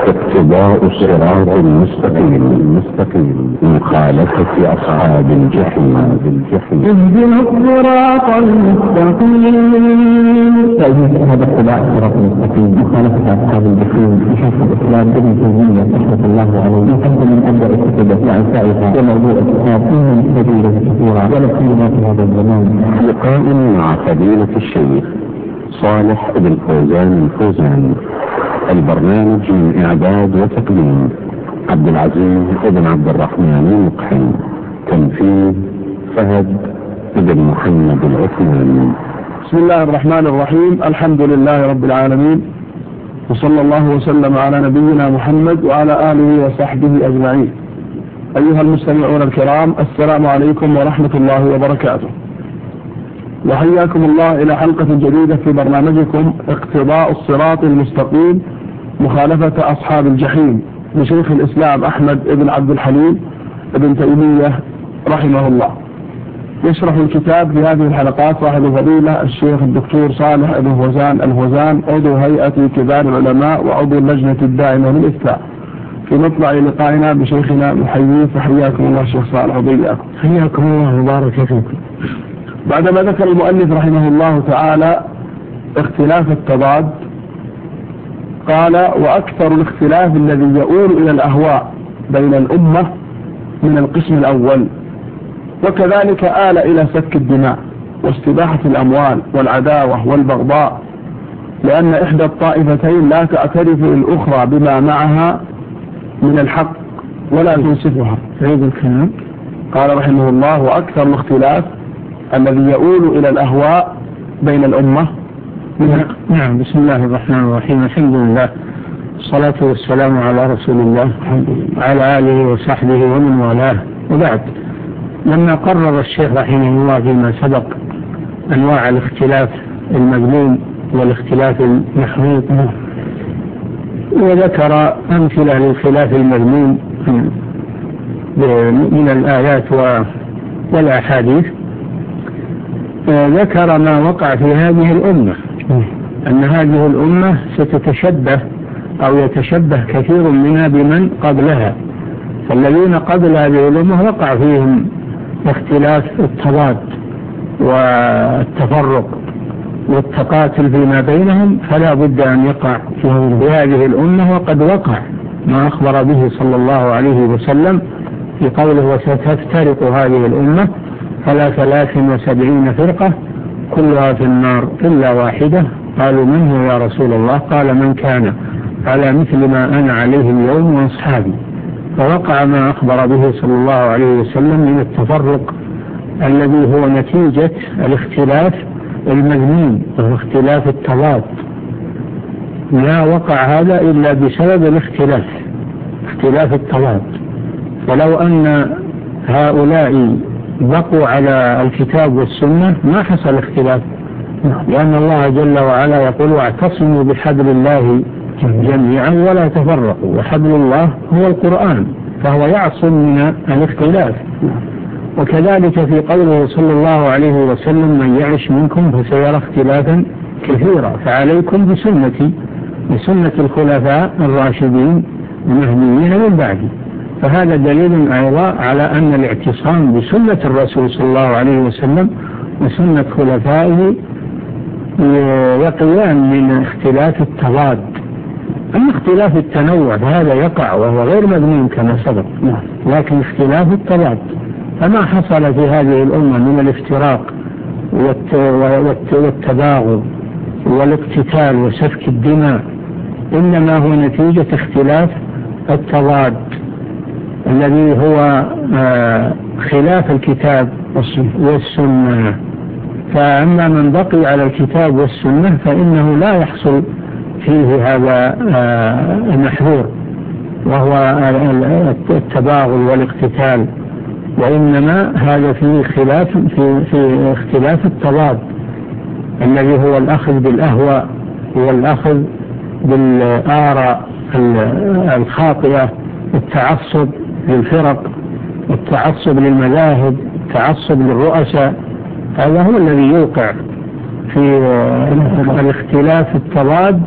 اتباع الصراط المستقيم مخالفة أصحاب الجحيم. اهدنا الصراط المستقيم. هذا اتباع الصراط المستقيم مخالفة أصحاب الجحيم. شيخ الإسلام ابن تيمية رحمة الله عليه يحب من أبدأ الكتب وأنفائها وموضوع الكتاب من فضيلة كثيرة ولا سيما في هذا الزمان. لقاء مع فضيلة الشيخ صالح بن فوزان الفوزان. البرنامج من إعداد وتقديم عبد العزيز بن عبد الرحمن المقحم. تنفيذ فهد بن محمد العثماني. بسم الله الرحمن الرحيم. الحمد لله رب العالمين، وصلى الله وسلم على نبينا محمد وعلى آله وصحبه أجمعين. أيها المستمعون الكرام، السلام عليكم ورحمة الله وبركاته، وحياكم الله إلى حلقة جديدة في برنامجكم اقتضاء الصراط المستقيم مخالفة أصحاب الجحيم لشيخ الإسلام أحمد بن عبد الحليم بن تيمية رحمه الله. يشرح الكتاب في هذه الحلقات صاحب الفضيلة الشيخ الدكتور صالح بن فوزان الفوزان، عضو هيئة كبار العلماء وعضو اللجنة الدائمة للإفتاء. في مطلع لقائنا بشيخنا نحييه، فحياكم الله الشيخ صالح وبياكم. حياكم الله وبارك فيكم. بعدما ذكر المؤلف رحمه الله تعالى اختلاف التضاد، قال: وأكثر الاختلاف الذي يؤول إلى الأهواء بين الأمة من القسم الأول، وكذلك آل إلى سفك الدماء واستباحة الأموال والعداوة والبغضاء، لأن إحدى الطائفتين لا تعترف الأخرى بما معها من الحق ولا تنصفها. عيد الكلام. قال رحمه الله: وأكثر الاختلاف الذي يؤول إلى الأهواء بين الأمة. نعم. بسم الله الرحمن الرحيم. الحمد لله، الصلاة والسلام على رسول الله وعلى آله وصحبه ومن والاه، وبعد. لما قرر الشيخ رحمه الله فيما سبق أنواع الاختلاف المذموم والاختلاف المحمود، وذكر أمثلة للخلاف المذموم من الآيات والأحاديث، ذكر ما وقع في هذه الأمة، أن هذه الأمة ستتشبه أو يتشبه كثير منها بمن قبلها. فالذين قبل هذه الأمة وقع فيهم اختلاف التضاد والتفرق والتقاتل فيما بينهم، فلا بد أن يقع في هذه الأمة، وقد وقع ما أخبر به صلى الله عليه وسلم في قوله: وستفترق هذه الأمة على 73 فرقة كلها في النار إلا واحدة. قالوا: من هو يا رسول الله؟ قال: من كان على مثل ما أنا عليه اليوم وأصحابي. فوقع ما أخبر به صلى الله عليه وسلم من التفرق الذي هو نتيجة الاختلاف المذموم واختلاف التضاد. لا وقع هذا إلا بسبب اختلاف التضاد. فلو أن هؤلاء بقوا على الكتاب والسنة ما حصل اختلاف، لأن الله جل وعلا يقول: واعتصموا بحبل الله جميعا ولا تفرقوا، وحبل الله هو القرآن، فهو يعصم من الاختلاف. وكذلك في قوله صلى الله عليه وسلم: من يعش منكم فسيرى اختلافا كثيرا، فعليكم بسنتي بسنة الخلفاء الراشدين المهديين من بعدي. فهذا دليل أيضا على أن الاعتصام بسنة الرسول صلى الله عليه وسلم وسنة خلفائه يقيان من اختلاف التضاد. أما اختلاف التنوع فهذا يقع وهو غير مذموم كما سبق، لكن اختلاف التضاد فما حصل في هذه الأمة من الافتراق والتباغض والاقتتال وسفك الدماء إنما هو نتيجة اختلاف التضاد الذي هو خلاف الكتاب والسنة. فأما من بقي على الكتاب والسنة فإنه لا يحصل فيه هذا المحذور وهو التباغض والاقتتال، وإنما هذا فيه في اختلاف التضاد الذي هو الأخذ بالأهواء والأخذ بالآراء الخاطئة، التعصب للفرق، التعصب للمذاهب، التعصب للرؤساء. هذا هو الذي يوقع في الاختلاف التضاد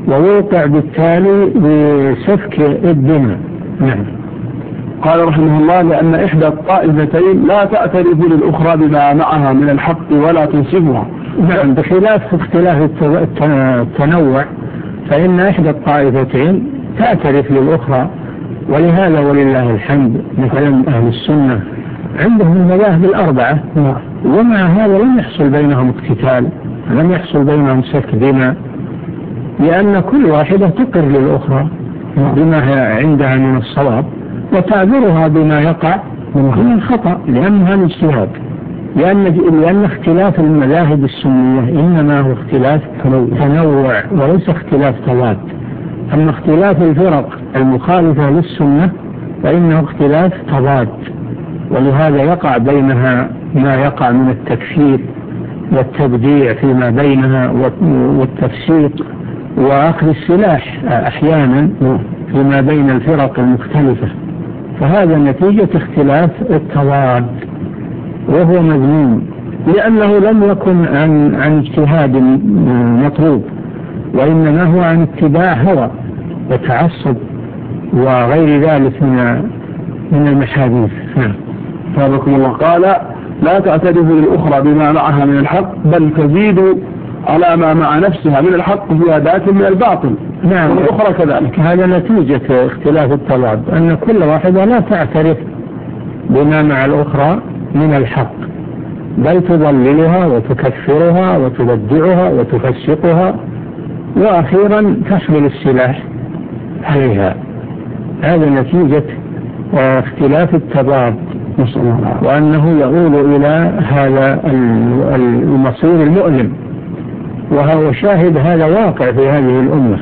ووقع بالتالي بسفك الدماء. نعم. قال رحمه الله: لأن إحدى الطائفتين لا تعترف للأخرى بما معها من الحق ولا تنصفها. نعم، بخلاف اختلاف التنوع، فإن إحدى الطائفتين تعترف للأخرى، ولهذا ولله الحمد مثلا أهل السنة عندهم المذاهب الأربعة، ومع هذا لم يحصل بينهم اقتتال، لم يحصل بينهم سفك دماء، لأن كل واحدة تقر للأخرى بما عندها من الصواب وتعذرها بما يقع من الخطأ، لأنها الاجتهاد. لأن اختلاف المذاهب السنية إنما هو اختلاف تنوع وليس اختلاف تضاد. أما اختلاف الفرق المخالفة للسنة فإنه اختلاف تضاد، ولهذا يقع بينها ما يقع من التكفير والتبديع فيما بينها والتفسيق وأخذ السلاح أحيانا فيما بين الفرق المختلفة، فهذا نتيجة اختلاف التضاد، وهو مذموم لأنه لم يكن عن اجتهاد مطلوب، وإنما هو عن اتباع هوى وتعصب وغير ذلك من المحاديث. فابكم الله. قال: لا تعترف للأخرى بما معها من الحق، بل تزيد على ما مع نفسها من الحق في أداة من الباطل. نعم، والأخرى كذلك. هذا نتيجة اختلاف التضاد، أن كل واحدة لا تعترف بما مع الأخرى من الحق، بل تضللها وتكفرها وتبدعها وتفسقها، وأخيرا تحمل السلاح عليها. هذا نتيجة اختلاف التضاد، وأنه يؤول إلى هذا المصير المؤلم، وهو شاهد هذا واقع في هذه الأمة.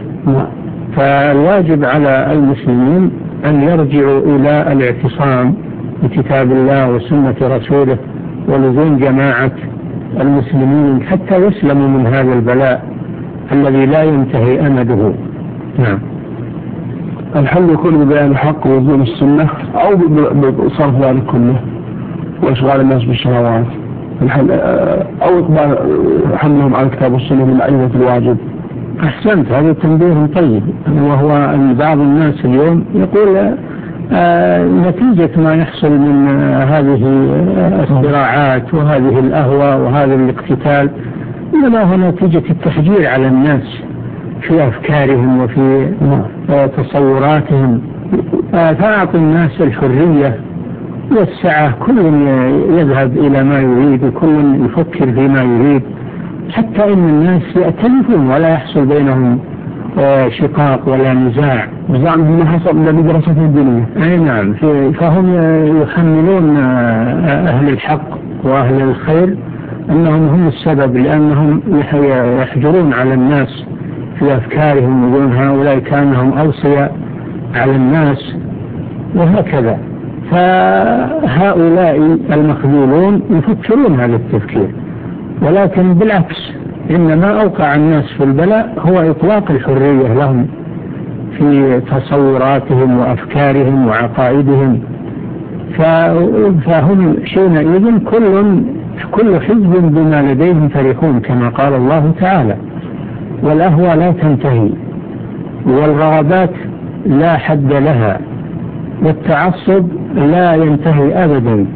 فالواجب على المسلمين أن يرجعوا إلى الاعتصام بكتاب الله وسنة رسوله ولزوم جماعة المسلمين حتى يسلموا من هذا البلاء الذي لا ينتهي أمده. نعم. الحل يكون ببيان الحق ولزوم السنة، أو بصرف ذلك كله وإشغال الناس بالشهوات، أو إقبال حملهم على الكتاب والسنة من أيضا الواجب. أحسنت، هذا تنبيه طيب، وهو أن بعض الناس اليوم يقول نتيجة ما يحصل من هذه الصراعات وهذه الأهوى وهذا الاقتتال إنما هو نتيجة التحجير على الناس في أفكارهم وفي تصوراتهم. فأعطي الناس الحرية والسعة، كل يذهب إلى ما يريد وكل يفكر فيما يريد، حتى إن الناس يأتلفون ولا يحصل بينهم شقاق ولا نزاع بما حصل من دراسة الدينية. أي نعم، فهم يحملون أهل الحق وأهل الخير أنهم هم السبب، لأنهم يحجرون على الناس في أفكارهم ويقولون هؤلاء كانهم أوصياء على الناس وهكذا. فهؤلاء المخذولون يفكرون هذا التفكير، ولكن بالعكس إنما أوقع الناس في البلاء هو إطلاق الحرية لهم في تصوراتهم وأفكارهم وعقائدهم. فهم حينئذ كل حزب بما لديهم فرحون، كما قال الله تعالى: والأهوى لا تنتهي، والرغبات لا حد لها، والتعصب لا ينتهي أبدا.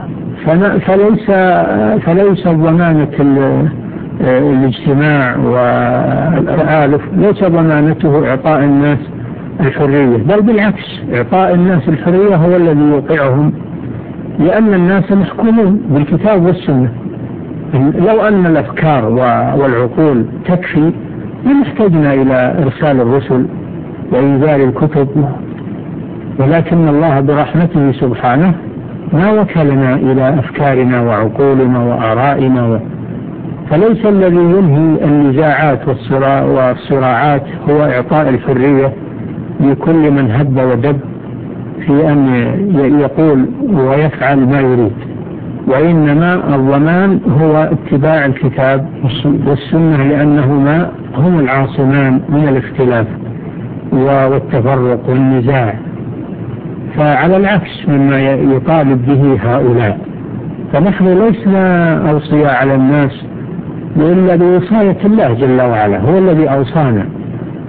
فليس ضمانة الاجتماع والتآلف ليس ضمانته إعطاء الناس الحرية، بل بالعكس إعطاء الناس الحرية هو الذي يوقعهم، لأن الناس محكومون بالكتاب والسنة. لو أن الأفكار والعقول تكفي لم احتجنا إلى إرسال الرسل وإنزال الكتب، ولكن الله برحمته سبحانه ما وكلنا إلى أفكارنا وعقولنا وآرائنا. فليس الذي ينهي النزاعات والصراعات هو إعطاء الحرية لكل من هب ودب في أن يقول ويفعل ما يريد، وإنما الضمان هو اتباع الكتاب والسنة، لأنهما هم العاصمان من الاختلاف والتفرق والنزاع. فعلى العكس مما يطالب به هؤلاء، فنحن لسنا أوصياء على الناس إلا بوصاية الله جل وعلا، هو الذي أوصانا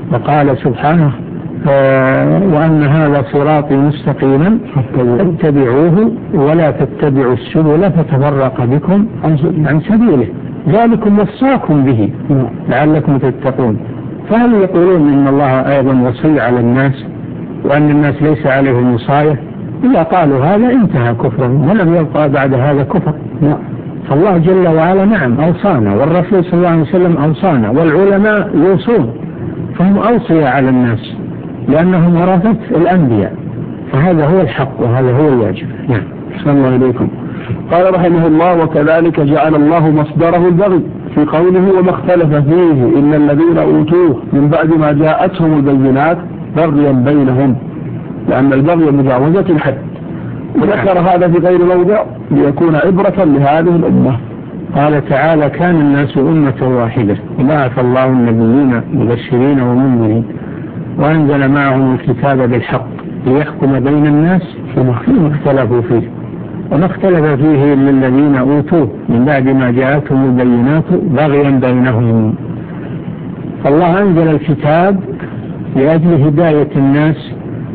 وقال سبحانه وأن هذا صراطي مستقيما فاتبعوه ولا تتبعوا السبل فتفرق بكم عن سبيله ذلكم وصاكم به لعلكم تتقون. فهل يقولون إن الله أيضا وصي على الناس وأن الناس ليس عليهم وصاية؟ إذا قالوا هذا انتهى كفرهم ولم يبقى بعد هذا كفر. فالله جل وعلا نعم أوصانا، والرسول صلى الله عليه وسلم أوصانا، والعلماء يوصون، فهم أوصية على الناس لأنهم ورثة الأنبياء، فهذا هو الحق وهذا هو الواجب. نعم. أحسن الله إليكم. قال رحمه الله: وكذلك جعل الله مصدره البغي في قوله: وما اختلف فيه إلا الذين أوتوه من بعد ما جاءتهم البينات بغيا بينهم، لأن البغي مجاوزة الحد. وذكر هذا في غير موضع ليكون عبرة لهذه الأمة. قال تعالى: كان الناس أمة واحدة وبعث الله النبيين مبشرين ومنذرين وأنزل معهم الكتاب بالحق ليحكم بين الناس فيما اختلفوا فيه، وما اختلف فيه إلا الذين أوتوه من بعد ما جاءتهم البينات بغيا بينهم. فالله أنزل الكتاب لأجل هداية الناس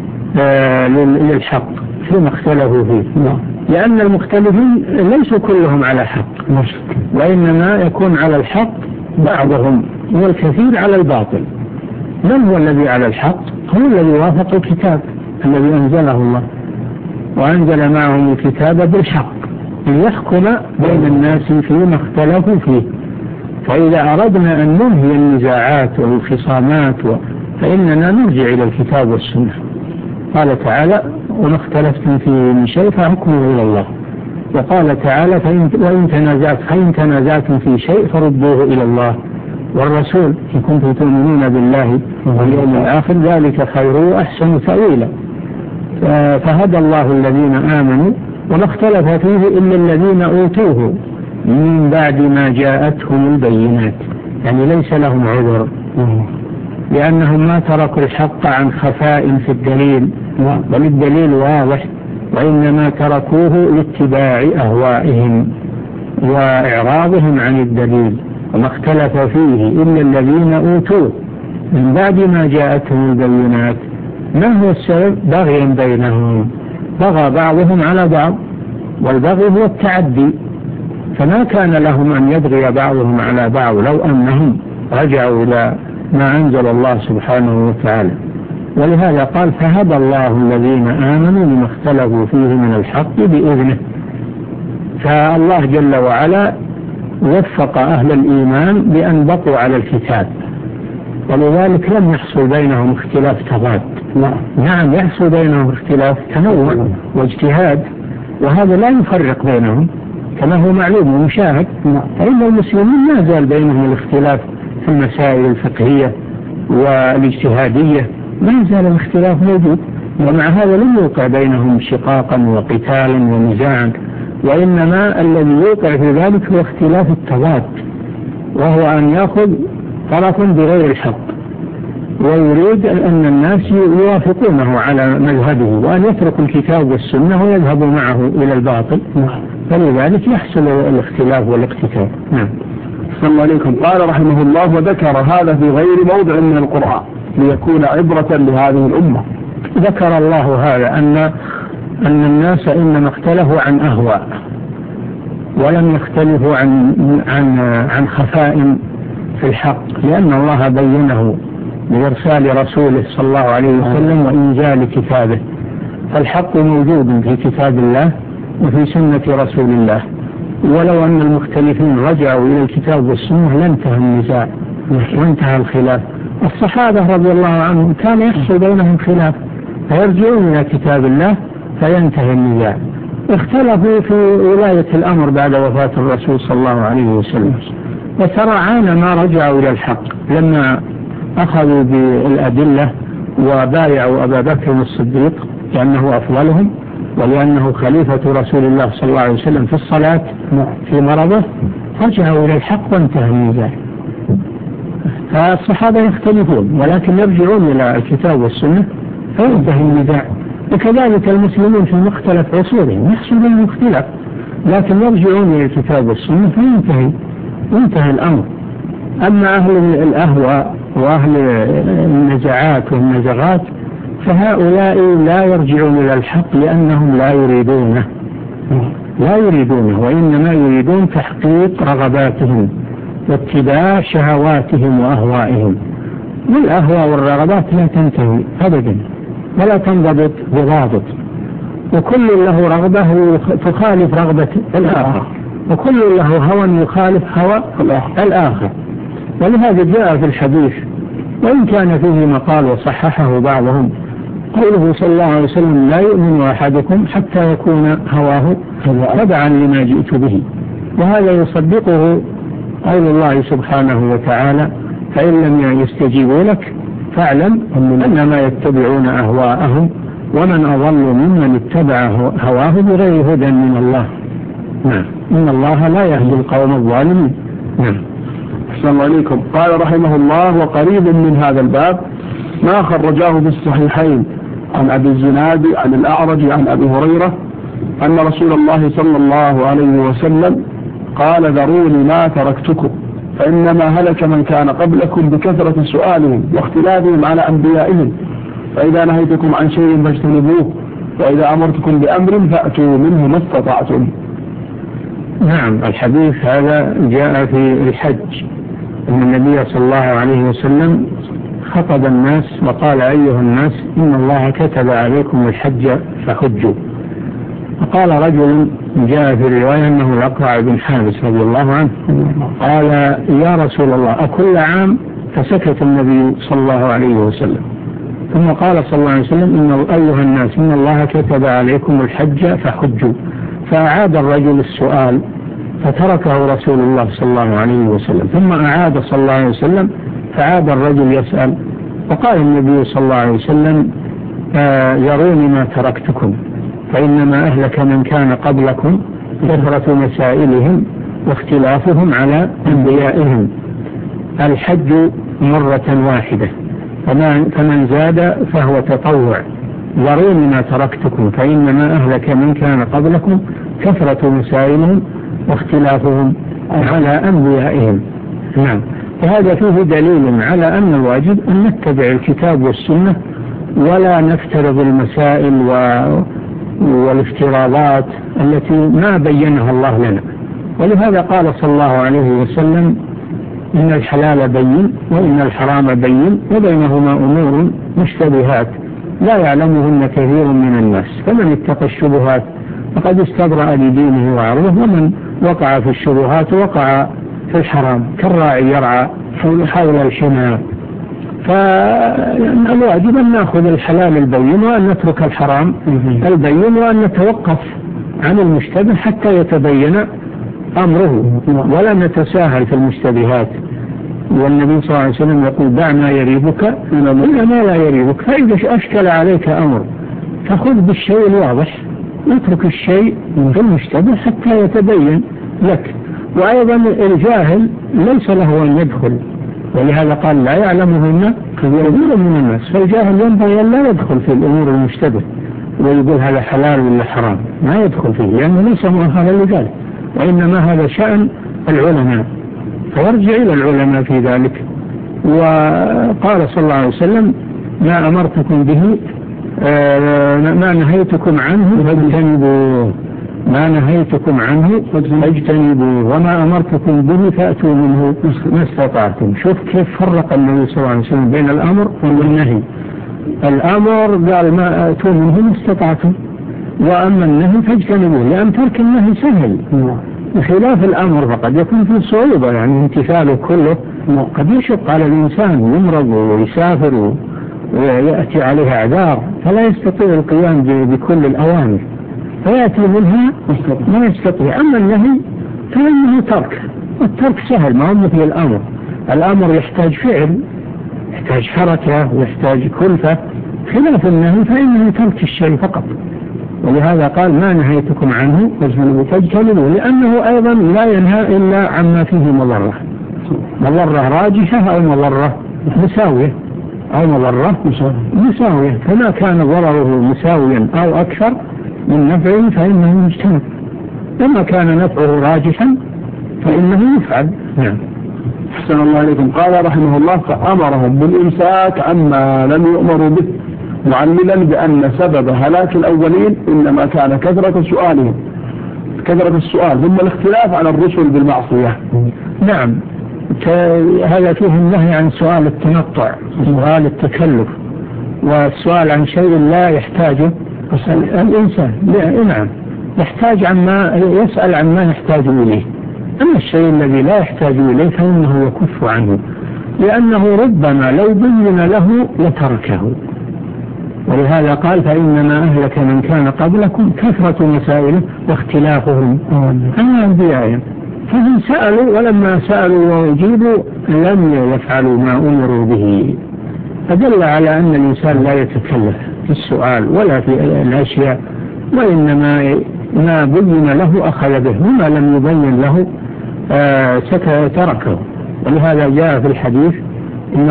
للحق فيما اختلفوا فيه، لأن المختلفين ليسوا كلهم على حق، وإنما يكون على الحق بعضهم والكثير على الباطل. من هو الذي على الحق؟ هو الذي وافق الكتاب الذي أنزله الله، وأنزل معهم الكتاب بالحق ليحكم بين الناس فيما اختلفوا فيه. فإذا أردنا أن ننهي النزاعات والخصامات فإننا نرجع إلى الكتاب والسنة. قال تعالى: وما اختلفتم فيه من شيء فحكمه إلى الله. وقال تعالى: فإن تنازعتم في شيء فردوه إلى الله والرسول إن كنتم تؤمنون بالله واليوم الآخر ذلك خير وأحسن تأويلا. فهدى الله الذين آمنوا وما اختلف فيه إلا الذين أوتوه من بعد ما جاءتهم البينات، يعني ليس لهم عذر، لأنهم ما تركوا الحق عن خفاء في الدليل، بل الدليل واضح، وإنما تركوه لاتباع أهوائهم وإعراضهم عن الدليل. وما اختلف فيه إلا الذين أوتوه من بعد ما جاءتهم البينات. ما هو السبب؟ بغيا بينهم، بغى بعضهم على بعض، والبغي هو التعدي، فما كان لهم أن يبغي بعضهم على بعض لو أنهم رجعوا إلى ما أنزل الله سبحانه وتعالى. ولهذا قال: فهدى الله الذين آمنوا لما اختلفوا فيه من الحق بإذنه. فالله جل وعلا وفق أهل الإيمان بأن بقوا على الكتاب، ولذلك لم يحصل بينهم اختلاف تضاد. نعم يحصل بينهم اختلاف تنوع واجتهاد، وهذا لا يفرق بينهم كما هو معلوم ومشاهد. فإن المسلمين ما زال بينهم الاختلاف في المسائل الفقهية والاجتهادية، ما زال الاختلاف موجود، ومع هذا لم يوقع بينهم شقاقا وقتالا ونزاعا، وإنما الذي يوقع في ذلك هو اختلاف التضاد، وهو أن يأخذ طرف بغير الحق ويريد أن الناس يوافقونه على مذهبه، وأن يتركوا الكتاب والسنة ويذهبوا معه إلى الباطل، فلذلك يحصل الاختلاف والاقتتال. نعم. صلى الله عليكم. قال رحمه الله: وذكر هذا في غير موضع من القرآن ليكون عبرة لهذه الأمة. ذكر الله هذا أن الناس إنما اختلفوا عن أهواء، ولم يختلفوا عن خفاء في الحق، لأن الله بينه بإرسال رسوله صلى الله عليه وسلم وإنزال كتابه. فالحق موجود في كتاب الله وفي سنة رسول الله، ولو أن المختلفين رجعوا إلى الكتاب والسنة لانتهى النزاع وانتهى الخلاف. الصحابة رضي الله عنهم كان يحصل بينهم خلاف فيرجعون إلى كتاب الله فينتهي النزاع. اختلفوا في ولاية الأمر بعد وفاة الرسول صلى الله عليه وسلم، وسرعان ما رجعوا إلى الحق لما أخذوا بالأدلة وبايعوا أبا بكر الصديق لأنه أفضلهم ولأنه خليفة رسول الله صلى الله عليه وسلم في الصلاة في مرضه، رجعوا إلى الحق وانتهى النزاع. فالصحابة يختلفون ولكن يرجعون إلى الكتاب والسنة فينتهي النزاع. وكذلك المسلمين في مختلف عصورهم يحصل بينهم اختلاف، لكن يرجعون إلى الكتاب والسنة فينتهي الأمر. أما أهل الأهواء وأهل النزعات والنزغات، فهؤلاء لا يرجعون إلى الحق لأنهم لا يريدونه، وإنما يريدون تحقيق رغباتهم واتباع شهواتهم وأهوائهم. والأهواء والرغبات لا تنتهي أبدا ولا تنضبط بضابط، وكل له رغبة تخالف رغبة الآخر، وكل له هوى يخالف هوى الآخر. ولهذا جاء في الحديث، وإن كان فيه مقال وصححه بعضهم، قوله صلى الله عليه وسلم: لا يؤمن أحدكم حتى يكون هواه تبعا لما جئت به. وهذا يصدقه قول الله سبحانه وتعالى: فإن لم يستجيبوا لك فاعلم أنما يتبعون أهواءهم ومن أضل ممن اتبع هواه بغير هدى من الله. نعم، إن الله لا يهدي القوم الظالمين. نعم. أحسن الله عليكم. قال رحمه الله: وقريب من هذا الباب ما خرجاه في الصحيحين عن أبي الزناد عن الأعرج عن أبي هريرة أن رسول الله صلى الله عليه وسلم قال: ذروني ما تركتكم، فإنما هلك من كان قبلكم بكثرة سؤالهم واختلافهم على أنبيائهم، فإذا نهيتكم عن شيء فاجتنبوه، وإذا أمرتكم بأمر فأتوا منه ما استطعتم. نعم، الحديث هذا جاء في الحج، أن النبي صلى الله عليه وسلم خطب الناس وقال: أيها الناس، إن الله كتب عليكم الحج فحجوا. فقال رجل، جاء في الرواية أنه الأقرع بن حابس رضي الله عنه، قال: يا رسول الله، أكل عام؟ فسكت النبي صلى الله عليه وسلم، ثم قال صلى الله عليه وسلم: إن أيها الناس، إن الله كتب عليكم الحج فحجوا. فأعاد الرجل السؤال فتركه رسول الله صلى الله عليه وسلم، ثم أعاد صلى الله عليه وسلم فعاد الرجل يسأل، وقال النبي صلى الله عليه وسلم: يروني ما تركتكم، فإنما أهلك من كان قبلكم كثرة مسائلهم واختلافهم على أنبيائهم. الحج مرة واحدة، فمن زاد فهو تطوع. ذروني ما تركتكم، فإنما أهلك من كان قبلكم كثرة مسائلهم واختلافهم على أنبيائهم. نعم. فهذا فيه دليل على أن الواجب أن نتبع الكتاب والسنة ولا نفترض المسائل والافتراضات التي ما بينها الله لنا. ولهذا قال صلى الله عليه وسلم: إن الحلال بين وإن الحرام بين وبينهما أمور مشتبهات لا يعلمهن كثير من الناس، فمن اتقى الشبهات فقد استبرأ لدينه وعرضه، ومن وقع في الشبهات وقع في الحرام كالراعي يرعى حول الحمى. فالواجب أن نأخذ الحلال البين وأن نترك الحرام البين، وأن نتوقف عن المشتبه حتى يتبين أمره، ولا نتساهل في المشتبهات. والنبي صلى الله عليه وسلم يقول: دع ما يريبك إلى ما لا يريبك. فإذا أشكل عليك أمر فخذ بالشيء الواضح، اترك الشيء في المشتبه حتى يتبين لك. وأيضا الجاهل ليس له أن يدخل، ولهذا قال: لا يعلمهن كثير من الناس. فالجاهل ينبغي أن لا يدخل في الأمور المشتبه ويقول هذا حلال ولا حرام، ما يدخل فيه لأنه ليس مؤهلا لذلك، وإنما هذا شأن العلماء، فيرجع إلى العلماء في ذلك. وقال صلى الله عليه وسلم: ما أمرتكم به ما نهيتكم عنه فاجتنبوه، ما نهيتكم عنه فاجتنبوه، وما أمرتكم به فأتوا منه ما استطعتم. شوف كيف فرق النبي صلى الله عليه وسلم بين الأمر والنهي. الأمر قال: ما أتوا منه ما استطعتم، وأما النهي فاجتنبوه، لأن ترك النهي سهل، بخلاف الأمر فقد يكون فيه صعوبة، يعني امتثاله كله قد يشق على الإنسان، يمرض ويسافر ويأتي عليه أعذار فلا يستطيع القيام بكل الأوامر، فيأتي منها ما يستطيع. أما النهي فإنه ترك، والترك سهل، ما هو مثل الأمر. الأمر يحتاج فعل، يحتاج حركة ويحتاج كلفة، خلاف النهي فإنه ترك الشيء فقط. ولهذا قال: ما نهيتكم عنه فاجتنبوه، لأنه أيضا لا ينهى إلا عما فيه مضرة راجحة أو مضرة مساوية أو مضرة مساوية. فما كان ضرره مساويا أو أكثر من نفعه فإنه يجتنب، وما كان نفعه راجحا فإنه يفعل. نعم. أحسن الله عليكم. قال رحمه الله فأمرهم بالإمساك عما لم يؤمروا به، معللا بأن سبب هلاك الأولين إنما كان كثرة سؤالهم، كثرة السؤال، ثم الاختلاف على الرسل بالمعصية. نعم، هذا فيه النهي عن سؤال التنطع، سؤال التكلف، والسؤال عن شيء لا يحتاجه الإنسان. نعم، يحتاج عما يسأل عن ما يحتاج إليه، أما الشيء الذي لا يحتاج إليه فإنه يكف عنه، لأنه ربما لو بين له لتركه. ولهذا قال فإنما أهلك من كان قبلكم كثرة مسائله واختلافهم عن أنبيائهم، فهم سألوا ولما سألوا وأجيبوا لم يفعلوا ما أمروا به، فدل على أن الإنسان لا يتكلف في السؤال ولا في الأشياء، وإنما ما بين له أخذ به، وما لم يبين له تركه. ولهذا جاء في الحديث إن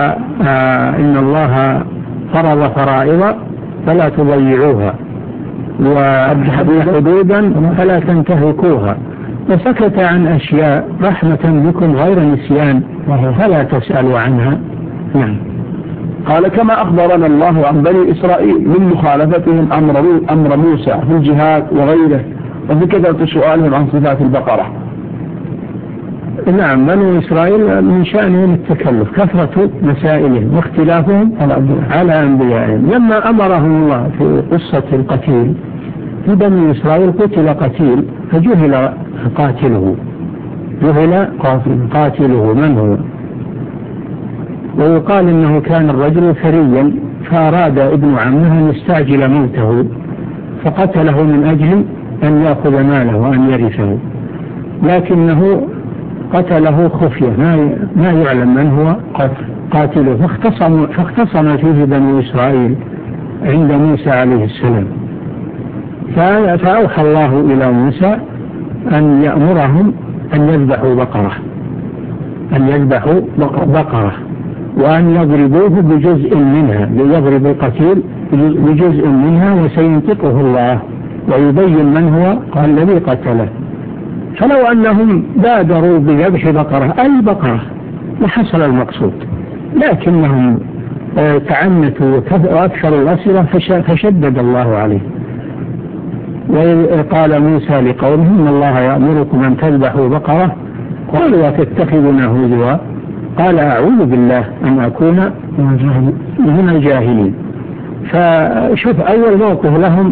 الله فرض فرائض فلا تضيعوها، وأبدأ حدودا فلا تنتهكوها، وسكت عن أشياء رحمة بكم غير نسيان فلا تسألوا عنها. نعم. قال كما أخبرنا الله عن بني إسرائيل من مخالفتهم أمر موسى في الجهاد وغيره، وفي كثرة سؤالهم عن صفات البقرة. نعم، بني إسرائيل من شأنهم التكلف، كثرة مسائلهم واختلافهم على أنبيائهم. لما أمرهم الله في قصة القتيل في بني إسرائيل قتل قتيل فجهل قاتله، جهل قاتله من هو، ويقال إنه كان الرجل ثريا فأراد ابن عمه أن يستعجل موته فقتله من أجل أن يأخذ ماله وأن يرثه، لكنه قتله خفية، ما يعلم من هو قاتله، فاختصم فيه بني إسرائيل عند موسى عليه السلام، فأوحى الله إلى موسى أن يأمرهم أن يذبحوا بقرة وأن يضربوه بجزء منها، ليضرب القتيل بجزء منها وسينطقه الله ويبين من هو الذي قتله. فلو أنهم بادروا بذبح بقرة أي بقرة لحصل المقصود، لكنهم تعنتوا وأكثروا الأسئلة فشدد الله عليه. وقال موسى لقومه إن الله يأمركم أن تذبحوا بقرة قالوا وتتخذنا هزوا، قال أعوذ بالله أن أكون من الجاهلين. فشوف أول موقف لهم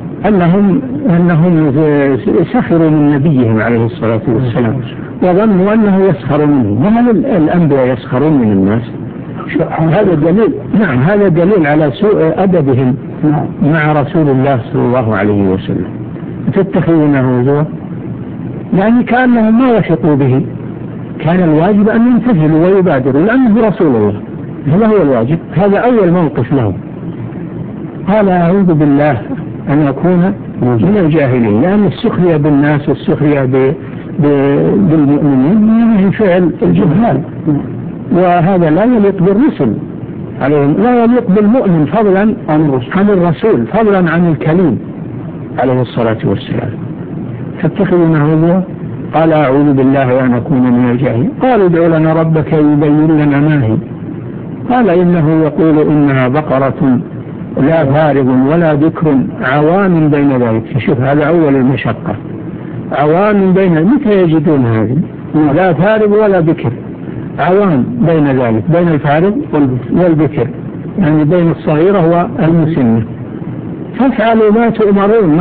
أنهم سخروا من نبيهم عليه الصلاة والسلام وظنوا أنه يسخر منهم، وهل الأنبياء يسخرون من الناس؟ هذا دليل، نعم، هذا دليل على سوء أدبهم مع رسول الله صلى الله عليه وسلم. تتخذونه هزوا يعني كأنهم ما وثقوا به، كان الواجب أن ينتهلوا ويبادروا لأنه رسول الله، هذا هو الواجب. هذا أول موقف لهم. قال أعوذ بالله أن أكون من الجاهلين، لأن السخرية بالناس والسخرية بالمؤمنين هي فعل الجهال، وهذا لا يليق بالرسل عليهم، لا يليق بالمؤمن فضلا عن الرسول، فضلا عن الكليم عليه الصلاة والسلام. فاتخذونه هزوا قال أعوذ بالله أن أكون من الجاهلين. قالوا ادع لنا ربك يبين لنا ما هي، قال إنه يقول إنها بقرة لا فارغ ولا ذكر عوام بين ذلك. شوف هذا أول المشقة، عوام بين، متى يجدون هذه؟ لا فارغ ولا ذكر، عوام بين ذلك، بين الفارغ والذكر، يعني بين الصغيرة والمسنة. فافعلوا ما تؤمرون.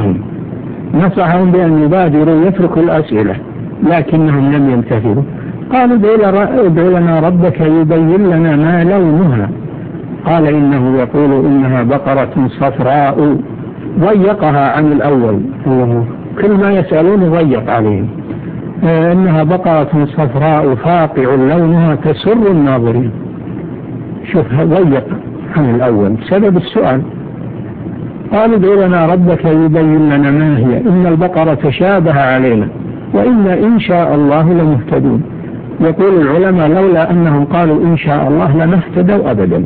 نصحهم بأن يبادروا يتركوا الأسئلة، لكنهم لم يمتثلوا. قالوا ادع لنا ربك يبين لنا ما لونها، قال إنه يقول إنها بقرة صفراء. ضيقها عن الأول، كل ما يسألون ضيق عليهم. إنها بقرة صفراء فاقع لونها تسر الناظرين. شوف ضيق عن الأول سبب السؤال. قالوا ادع لنا ربك يبين لنا ما هي إن البقرة تشابه علينا وإن إن شاء الله لمهتدون. يقول العلماء لولا أنهم قالوا إن شاء الله لما اهتدوا أبدا،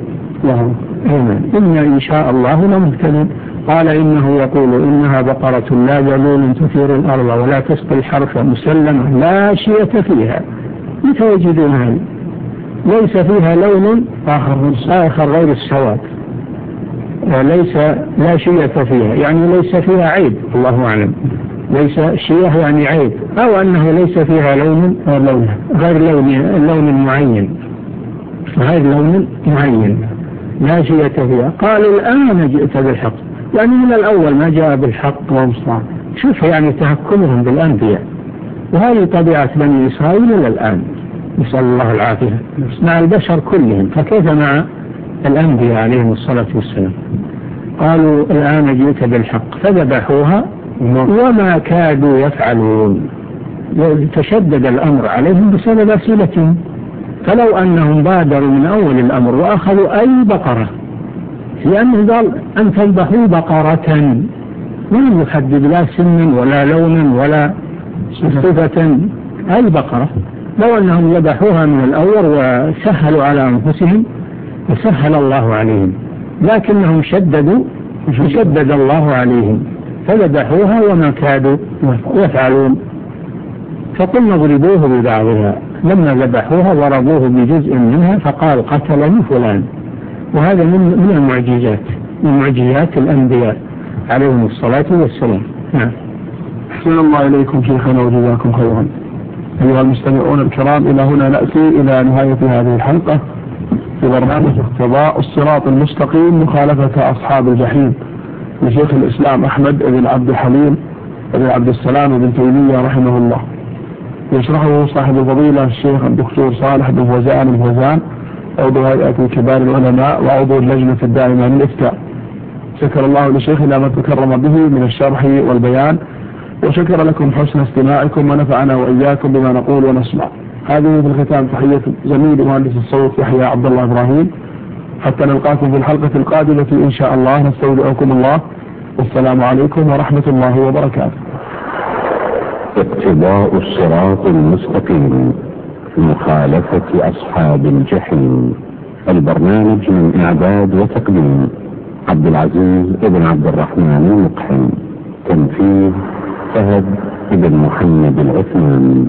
إن إن شاء الله لمهتدون. قال إنه يقول إنها بقرة لا ذلول تثير الأرض ولا تسقي الحرث مسلمة لا شية فيها متى يجدون هذه؟ ليس فيها لون آخر غير السواد، ليس لا شية فيها، يعني ليس فيها عيب، الله أعلم. ليس شيء يعني عيب، أو أنه ليس فيها لون غير لون معين، لا شيء فيها. قال الآن جئت بالحق، يعني من الأول ما جاء بالحق ومصطفى. شوف يعني تهكمهم بالأنبياء، وهذه طبيعة بني إسرائيل إلى الآن، نسأل الله العافية، مع البشر كلهم، فكيف مع الأنبياء عليهم الصلاة والسلام. قالوا الآن جئت بالحق فذبحوها وما كادوا يفعلون، تشدد الأمر عليهم بسبب أسئلتهم. فلو أنهم بادروا من أول الأمر وأخذوا أي بقرة، لأنه قال أن تذبحوا بقرة، لم يحدد لا سنا ولا لونا ولا صفة، أي بقرة. لو أنهم ذبحوها من الأول وسهلوا على أنفسهم وسهل الله عليهم، لكنهم شدد الله عليهم فذبحوها وما كادوا يفعلون. فقلنا اضربوه ببعضها، لما ذبحوها ضربوه بجزء منها فقال قتلني فلان. وهذا من المعجزات، من معجزات الأنبياء عليهم الصلاة والسلام. نعم. أحسن الله إليكم شيخنا وجزاكم خيرا. أيها المستمعون الكرام، إلى هنا نأتي إلى نهاية هذه الحلقة في برنامج اقتضاء الصراط المستقيم مخالفة أصحاب الجحيم لشيخ الإسلام أحمد بن عبد الحليم بن عبد السلام بن تيمية رحمه الله، يشرحه صاحب الفضيلة الشيخ الدكتور صالح بن فوزان عضو هيئة كبار العلماء وعضو اللجنة الدائمة للإفتاء. شكر الله لشيخنا ما تكرم به من الشرح والبيان، وشكر لكم حسن استماعكم، ونفعنا وإياكم بما نقول ونسمع. هذه في الختام تحية زميل مهندس الصوت يحيى عبد الله إبراهيم، حتى نلقاكم في الحلقة القادمة إن شاء الله. نستودعكم الله، والسلام عليكم ورحمة الله وبركاته. اقتضاء الصراط المستقيم مخالفة أصحاب الجحيم، البرنامج من إعداد وتقديم عبد العزيز بن عبد الرحمن المقحم، تنفيذ فهد بن محمد العثمان.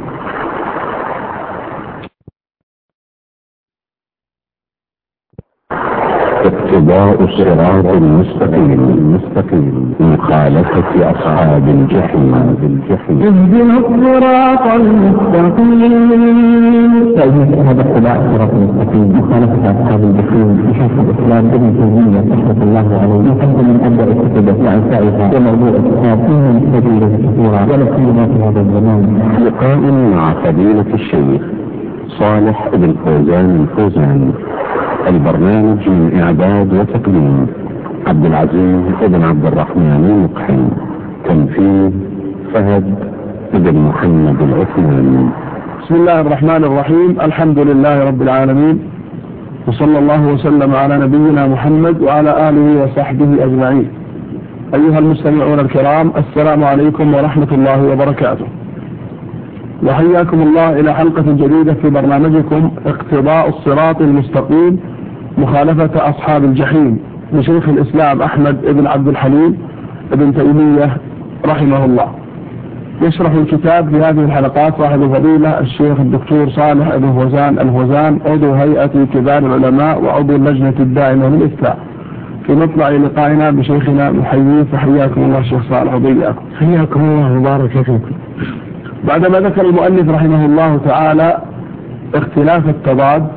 اقتضاء الصراط المستقيم مخالفة أصحاب الجحيم. اهدنا الصراط المستقيم. هذا اتباع الصراط المستقيم مخالفة أصحاب الجحيم لشيخ الإسلام ابن تيمية رحمة الله عليه، يحب من أبدأ الكتب وأنفائها وموضوع الكتاب فيه سبيله كثيرا ولا سيما في هذا الزمان. لقاء مع فضيلة الشيخ صالح بن فوزان، البرنامج من إعداد وتقديم عبد العزيز بن عبد الرحمن المقحم، تنفيذ فهد بن محمد العثمان. بسم الله الرحمن الرحيم، الحمد لله رب العالمين، وصلى الله وسلم على نبينا محمد وعلى آله وصحبه أجمعين. أيها المستمعون الكرام، السلام عليكم ورحمة الله وبركاته، وحياكم الله إلى حلقة جديدة في برنامجكم اقتضاء الصراط المستقيم مخالفة أصحاب الجحيم لشيخ الإسلام أحمد بن عبد الحليم بن تيمية رحمه الله. يشرح الكتاب في هذه الحلقات صاحب الفضيلة الشيخ الدكتور صالح بن فوزان عضو هيئة كبار العلماء وعضو اللجنة الدائمة للإفتاء. في مطلع لقائنا بشيخنا نحييه، فحياكم الله الشيخ صالح وبياكم. حياكم الله وبارك فيكم. بعدما ذكر المؤلف رحمه الله تعالى اختلاف التضاد،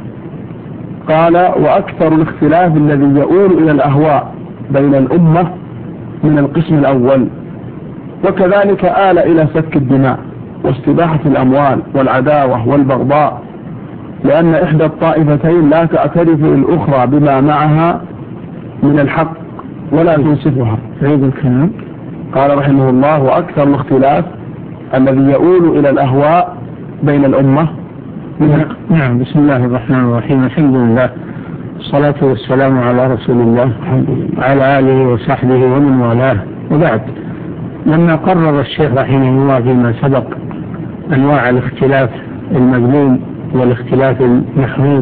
قال: وأكثر الاختلاف الذي يؤول إلى الأهواء بين الأمة من القسم الأول، وكذلك آل إلى سفك الدماء واستباحة الأموال والعداوة والبغضاء، لأن إحدى الطائفتين لا تعترف الأخرى بما معها من الحق ولا تنصفها. عيد الكلام. قال رحمه الله: وأكثر الاختلاف الذي يؤول إلى الأهواء بين الأمة. نعم. بسم الله الرحمن الرحيم، الحمد لله، الصلاة والسلام على رسول الله وعلى آله وصحبه ومن والاه، وبعد. لما قرر الشيخ رحمه الله فيما سبق أنواع الاختلاف المذموم والاختلاف المحمود،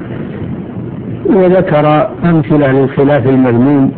وذكر أمثلة للخلاف المذموم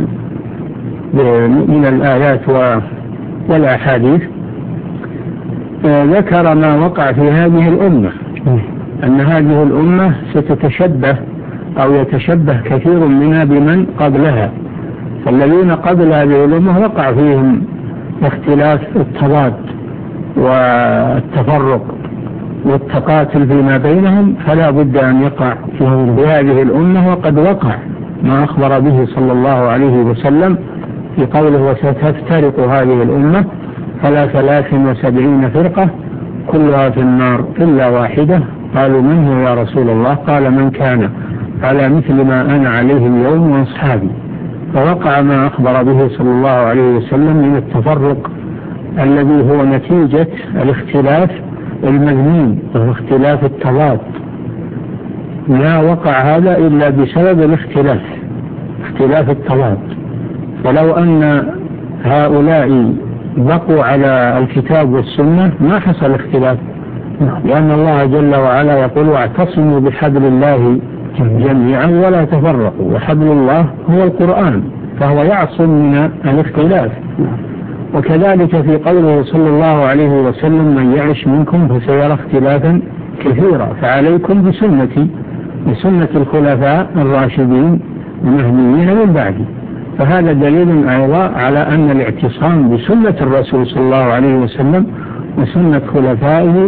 من الآيات والأحاديث، ذكر ما وقع في هذه الأمة أن هذه الأمة ستتشبه أو يتشبه كثير منها بمن قبلها. فالذين قبل هذه الأمة وقع فيهم اختلاف التضاد والتفرق والتقاتل فيما بينهم، فلا بد أن يقع في هذه الأمة، وقد وقع ما أخبر به صلى الله عليه وسلم في قوله وستفترق هذه الأمة على 73 فرقة كلها في النار إلا واحدة. قالوا من هو يا رسول الله؟ قال من كان على مثل ما أنا عليه اليوم وأصحابي. فوقع ما أخبر به صلى الله عليه وسلم من التفرق الذي هو نتيجة الاختلاف المذموم واختلاف التضاد. ما وقع هذا إلا بسبب اختلاف التضاد. فلو أن هؤلاء بقوا على الكتاب والسنة ما حصل اختلاف، لأن الله جل وعلا يقول واعتصموا بحبل الله جميعا ولا تفرقوا، وحبل الله هو القرآن، فهو يعصم من الاختلاف. وكذلك في قوله صلى الله عليه وسلم من يعش منكم فسيرى اختلافا كثيرا فعليكم بسنتي بسنة الخلفاء الراشدين المهديين من بعدي. فهذا دليل أيضا على أن الاعتصام بسنة الرسول صلى الله عليه وسلم وسنة خلفائه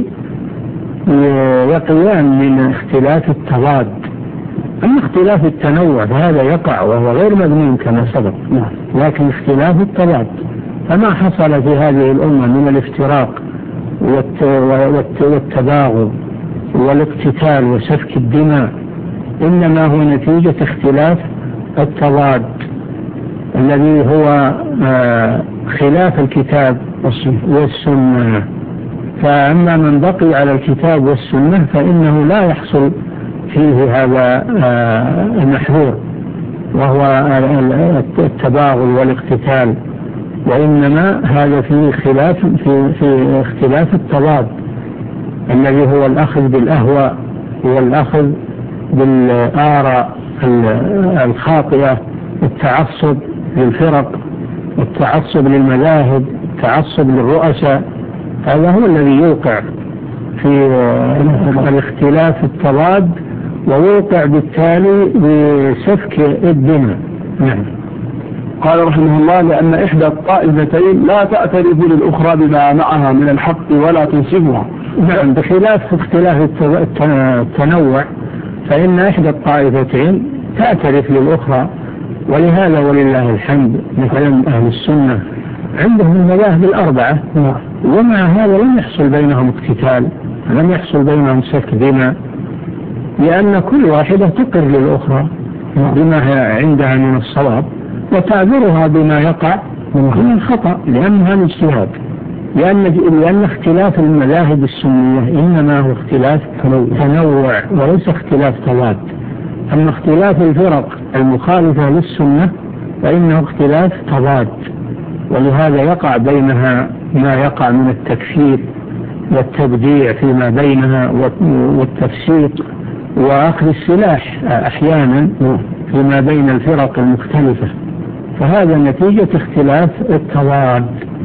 يقيان من اختلاف التضاد. أما اختلاف التنوع فهذا يقع وهو غير مذموم كما سبق، لكن اختلاف التضاد فما حصل في هذه الأمة من الافتراق والتباغض والاقتتال وسفك الدماء إنما هو نتيجة اختلاف التضاد الذي هو خلاف الكتاب والسنة. فأما من بقي على الكتاب والسنة فإنه لا يحصل فيه هذا المحذور وهو التباغض والاقتتال، وإنما هذا في اختلاف التضاد الذي هو الأخذ بالأهواء والأخذ بالآراء الخاطئة، التعصب للفرق، التعصب للمذاهب، التعصب للرؤساء. هذا هو الذي يوقع في الاختلاف التضاد ويوقع بالتالي بسفك الدماء. نعم. قال رحمه الله لأن إحدى الطائفتين لا تعترف للأخرى بما معها من الحق ولا تنصفها. نعم. بخلاف اختلاف التنوع فإن إحدى الطائفتين تعترف للأخرى، ولهذا ولله الحمد مثلا أهل السنة عندهم المذاهب الأربعة ومع هذا لم يحصل بينهم اقتتال، لم يحصل بينهم سفك دماء، لأن كل واحدة تقر للأخرى بما عندها من الصواب وتعذرها بما يقع من الخطأ، لأن هذا اجتهاد. لأن اختلاف المذاهب السنية إنما هو اختلاف تنوع وليس اختلاف تضاد. أما اختلاف الفرق المخالفة للسنة فإنه اختلاف تضاد، ولهذا يقع بينها ما يقع من التكفير والتبديع فيما بينها والتفسيق وأخذ السلاح أحيانا فيما بين الفرق المختلفة. فهذا نتيجة اختلاف التضاد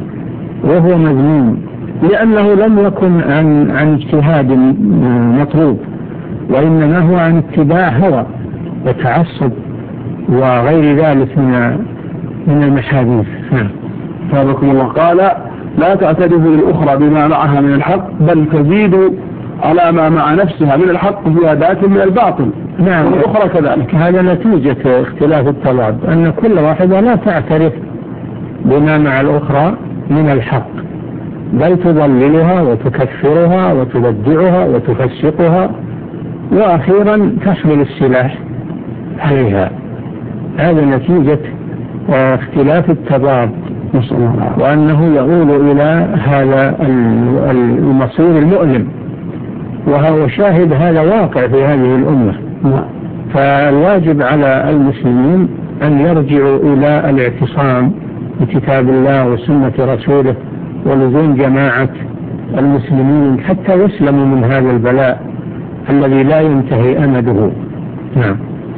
وهو مذموم، لأنه لم يكن عن اجتهاد مطلوب، وإنما هو عن اتباع هوى وتعصب وغير ذلك من المحاديث. فابكم الله. قال لا تعترف للأخرى بما معها من الحق بل تزيد على ما مع نفسها من الحق زيادات من الباطل. نعم. والأخرى كذلك. هذا نتيجة اختلاف التضاد، أن كل واحدة لا تعترف بما مع الأخرى من الحق بل تضللها وتكفرها وتبدعها وتفسقها وأخيرا تحمل السلاح عليها. هذا نتيجة اختلاف التضاد، وأنه يؤول إلى هذا المصير المؤلم، وهو شاهد هذا واقع في هذه الأمة. فالواجب على المسلمين أن يرجعوا إلى الاعتصام بكتاب الله وسنة رسوله ولزوم جماعة المسلمين حتى يسلموا من هذا البلاء الذي لا ينتهي أمده. نعم.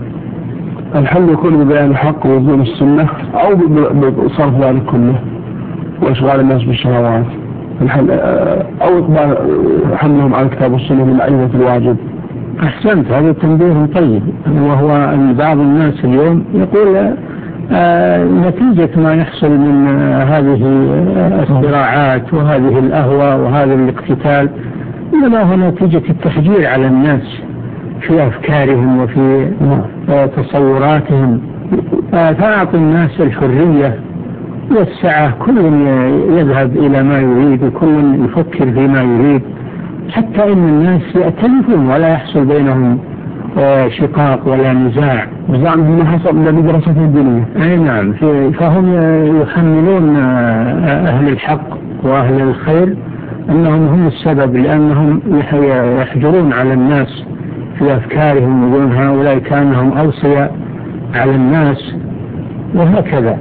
الحل يكون ببيان الحق ولزوم السنة أو بصرف ذلك كله وإشغال الناس بالشهوات. أو إقبال حملهم على كتاب السنة من أئمة الواجب؟ أحسنت، هذا تنبيه طيب. وهو أن بعض الناس اليوم يقول نتيجة ما يحصل من هذه الصراعات وهذه الأهوى وهذا الاقتتال إنما هو نتيجة التحجير على الناس في أفكارهم وفي تصوراتهم. فأعطي الناس الحرية والسعة، كل يذهب إلى ما يريد وكل يفكر فيما يريد، حتى إن الناس يأتلفون ولا يحصل بينهم شقاق ولا نزاع من حسب لدراسة الدنيا. أي نعم. فهم يحملون أهل الحق وأهل الخير أنهم هم السبب، لأنهم يحجرون على الناس في أفكارهم ويقولون هؤلاء كانهم أوصياء على الناس وهكذا.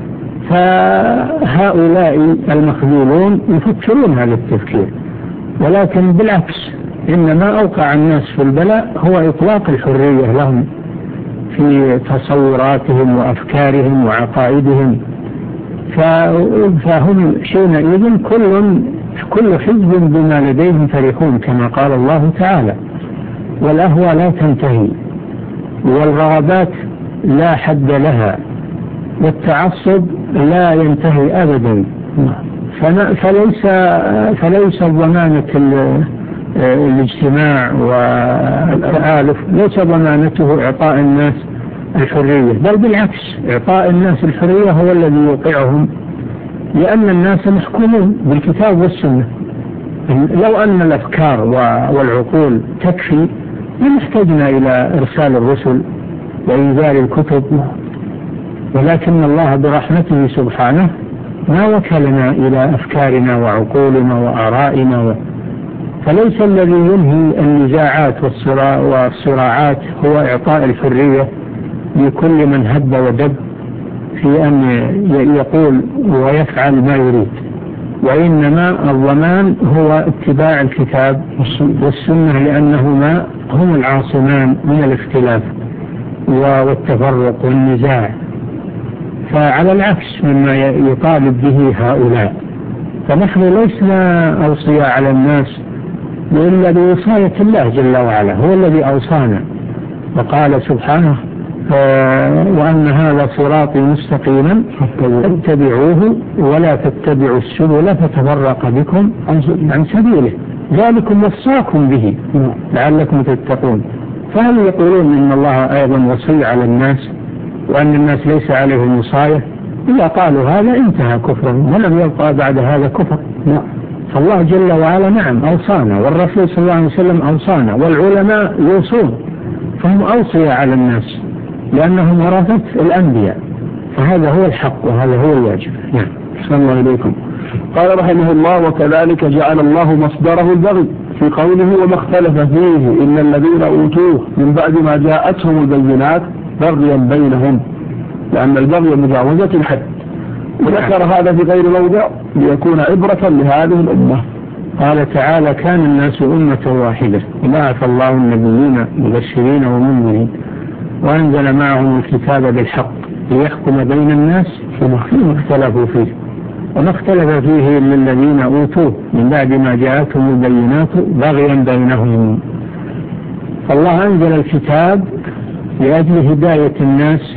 فهؤلاء المخذولون يفكرون هذا التفكير، ولكن بالعكس إنما أوقع الناس في البلاء هو إطلاق الحرية لهم في تصوراتهم وأفكارهم وعقائدهم. فهم حينئذ كل حزب بما لديهم فرحون، كما قال الله تعالى: والأهوى لا تنتهي والرغبات لا حد لها والتعصب لا ينتهي أبدا. فليس ضمانة الاجتماع والتآلف ليس ضمانته إعطاء الناس الحرية، بل بالعكس إعطاء الناس الحرية هو الذي يوقعهم، لأن الناس محكومون بالكتاب والسنة. لو أن الأفكار والعقول تكفي لم يحتاجنا إلى إرسال الرسل وإنزال الكتب، ولكن الله برحمته سبحانه ما وكلنا إلى أفكارنا وعقولنا وآرائنا. فليس الذي ينهي النزاعات والصراعات هو إعطاء الحرية لكل من هب ودب في أن يقول ويفعل ما يريد، وإنما الضمان هو اتباع الكتاب والسنة، لأنهما هم العاصمان من الاختلاف والتفرق والنزاع. فعلى العكس مما يطالب به هؤلاء، فنحن لسنا أوصياء على الناس إلا بوصاية الله جل وعلا، هو الذي أوصانا وقال سبحانه: وأن هذا صراطي مستقيما فاتبعوه ولا تتبعوا السبل فتفرق بكم عن سبيله ذلكم وصاكم به لعلكم تتقون. فهل يقولون إن الله أيضا وصي على الناس وأن الناس ليس عليهم وصاية؟ إذا قالوا هذا انتهى كفرهم ولم يبقى بعد هذا كفر. فالله جل وعلا نعم أوصانا، والرسول صلى الله عليه وسلم أوصانا، والعلماء يوصون، فهم أوصياء على الناس لأنهم ورثة الأنبياء، فهذا هو الحق وهذا هو الواجب. نعم. صلى الله عليكم. قال رحمه الله: وكذلك جعل الله مصدره البغي في قوله: وما اختلف فيه إلا الذين أوتوه من بعد ما جاءتهم البينات بغيا بينهم، لأن البغي مجاوزة الحد. وذكر هذا في غير موضع ليكون عبرة لهذه الأمة. قال تعالى: كان الناس أمة واحدة وبعث الله النبيين مبشرين ومنذرين وأنزل معهم الكتاب بالحق ليحكم بين الناس فيما اختلفوا فيه، وما اختلف فيه إلا الذين أوتوه من بعد ما جاءتهم البينات بغيا بينهم. فالله أنزل الكتاب لأجل هداية الناس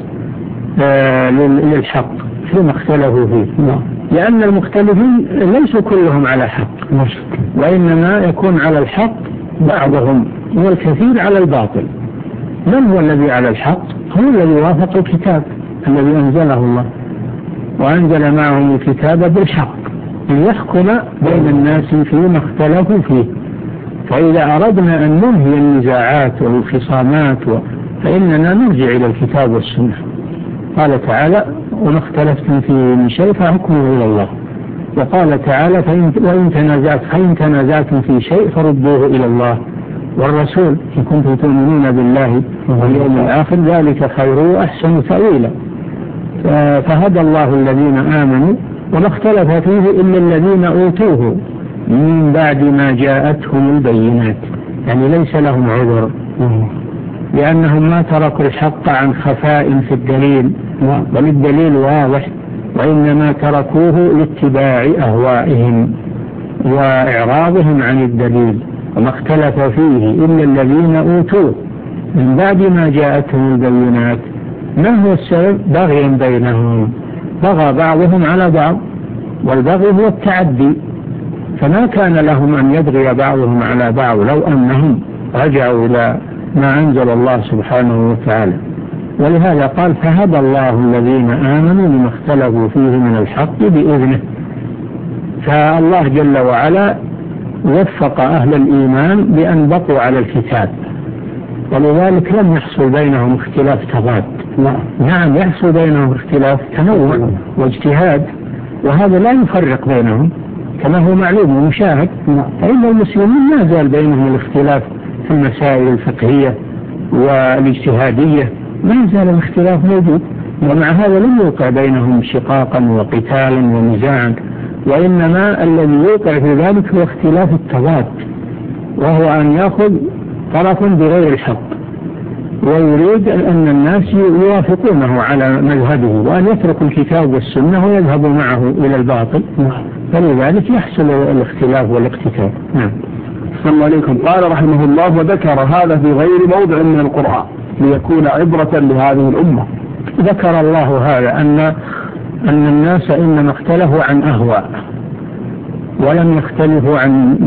للحق فيما اختلفوا فيه، لأن المختلفين ليسوا كلهم على حق، وإنما يكون على الحق بعضهم والكثير على الباطل. من هو الذي على الحق؟ هو الذي وافق الكتاب الذي أنزله الله، وأنزل معهم الكتاب بالحق ليحكم بين الناس فيما اختلفوا فيه. فإذا أردنا أن ننهي النزاعات والخصامات فإننا نرجع إلى الكتاب والسنة. قال تعالى: وما اختلفتم فيه من شيء فحكمه إلى الله. وقال تعالى: فإن تنازعتم في شيء فردوه إلى الله والرسول إن كنتم تؤمنون بالله واليوم الآخر ذلك خير وأحسن تأويلا. فهدى الله الذين آمنوا وما اختلف فيه إلا الذين أوتوه من بعد ما جاءتهم البينات، يعني ليس لهم عذر، لأنهم ما تركوا الحق عن خفاء في الدليل، بل الدليل واضح، وإنما تركوه لاتباع أهوائهم. وإعراضهم عن الدليل، وما اختلف فيه إلا الذين أوتوه من بعد ما جاءتهم البينات. ما هو السبب؟ بغي بينهم، بغى بعضهم على بعض، والبغي هو التعدي، فما كان لهم أن يبغي بعضهم على بعض لو أنهم رجعوا إلى ما أنزل الله سبحانه وتعالى. ولهذا قال فهدى الله الذين آمنوا لما اختلفوا فيه من الحق بإذنه. فالله جل وعلا وفق أهل الإيمان بأن بقوا على الكتاب، ولذلك لم يحصل بينهم اختلاف تضاد. نعم يحصل بينهم اختلاف تنوع واجتهاد، وهذا لا يفرق بينهم كما هو معلوم ومشاهد، فإن المسلمين ما زال بينهم الاختلاف في المسائل الفقهية والاجتهادية، ما زال الاختلاف موجود، ومع هذا لم يوقع بينهم شقاقا وقتالا ونزاعا، وإنما الذي يوقع في ذلك هو اختلاف التضاد، وهو أن يأخذ طرف بغير الحق ويريد أن الناس يوافقونه على مذهبه، وأن يتركوا الكتاب والسنة ويذهبوا معه إلى الباطل، فلذلك يحصل الاختلاف والاقتتال. نعم. صلى الله عليكم. قال رحمه الله وذكر هذا في غير موضع من القرآن ليكون عبرة لهذه الأمة. ذكر الله هذا أن الناس إنما اختلفوا عن أهواء، ولم يختلفوا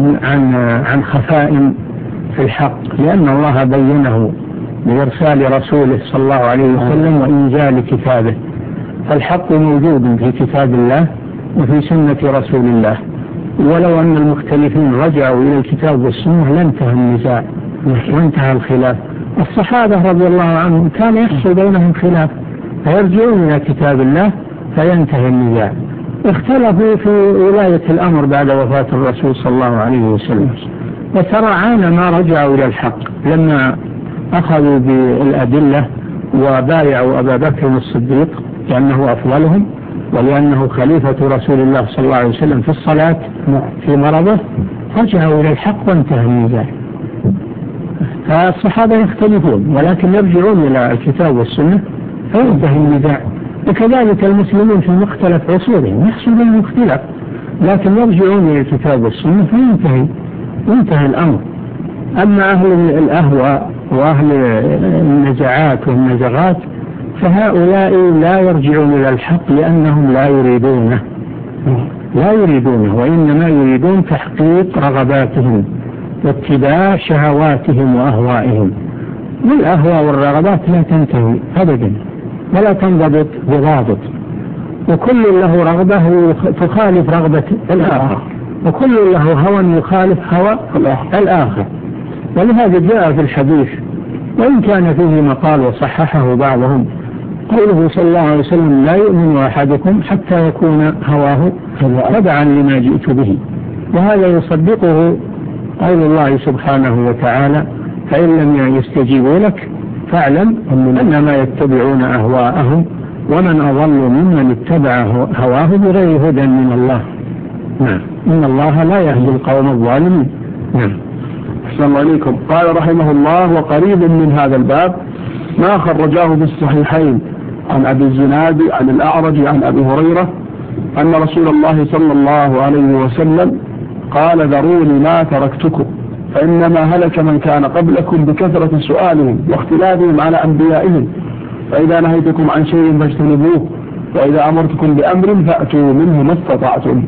عن خفاء في الحق، لأن الله بينه بإرسال رسوله صلى الله عليه وسلم وإنزال كتابه، فالحق موجود في كتاب الله وفي سنة رسول الله، ولو أن المختلفين رجعوا إلى الكتاب والسنة لانتهى النزاع وانتهى الخلاف. الصحابة رضي الله عنهم كان يحصل بينهم خلاف فيرجعون إلى كتاب الله فينتهي النزاع. اختلفوا في ولاية الأمر بعد وفاة الرسول صلى الله عليه وسلم، وترعان ما رجعوا إلى الحق لما أخذوا بالأدلة وبايعوا أبا بكر الصديق لأنه أفضلهم ولأنه خليفة رسول الله صلى الله عليه وسلم في الصلاة في مرضه، رجعوا إلى الحق وانتهى النزاع. فالصحابة يختلفون ولكن يرجعون إلى الكتاب والسنة فينتهي النزاع، وكذلك المسلمين في مختلف عصورهم يحصل بينهم اختلاف، لكن يرجعون إلى الكتاب والسنة فينتهي الأمر. أما أهل الأهواء وأهل النزاعات والنزغات فهؤلاء لا يرجعون إلى الحق لأنهم لا يريدونه، وإنما يريدون تحقيق رغباتهم واتباع شهواتهم وأهوائهم. والأهواء والرغبات لا تنتهي أبدا ولا تنضبط بضابط، وكل له رغبة تخالف رغبة الآخر، وكل له هوى يخالف هوى الآخر. ولهذا جاء في الحديث وإن كان فيه مقال وصححه بعضهم قوله صلى الله عليه وسلم لا يؤمن أحدكم حتى يكون هواه تبعا لما جئت به، وهذا يصدقه قول الله سبحانه وتعالى فإن لم يستجيبوا لك فاعلم أنما يتبعون أهواءهم ومن أضل ممن اتبع هواه بغير هدى من الله. نعم. إن الله لا يهدي القوم الظالمين. نعم. أحسن الله عليكم. قال رحمه الله وقريب من هذا الباب ما خرجاه في الصحيحين عن أبي الزناد عن الأعرج عن أبي هريرة أن رسول الله صلى الله عليه وسلم قال ذروني ما تركتكم فإنما هلك من كان قبلكم بكثرة سؤالهم واختلافهم على أنبيائهم، فإذا نهيتكم عن شيء فاجتنبوه وإذا أمرتكم بأمر فأتوا منه ما استطعتم.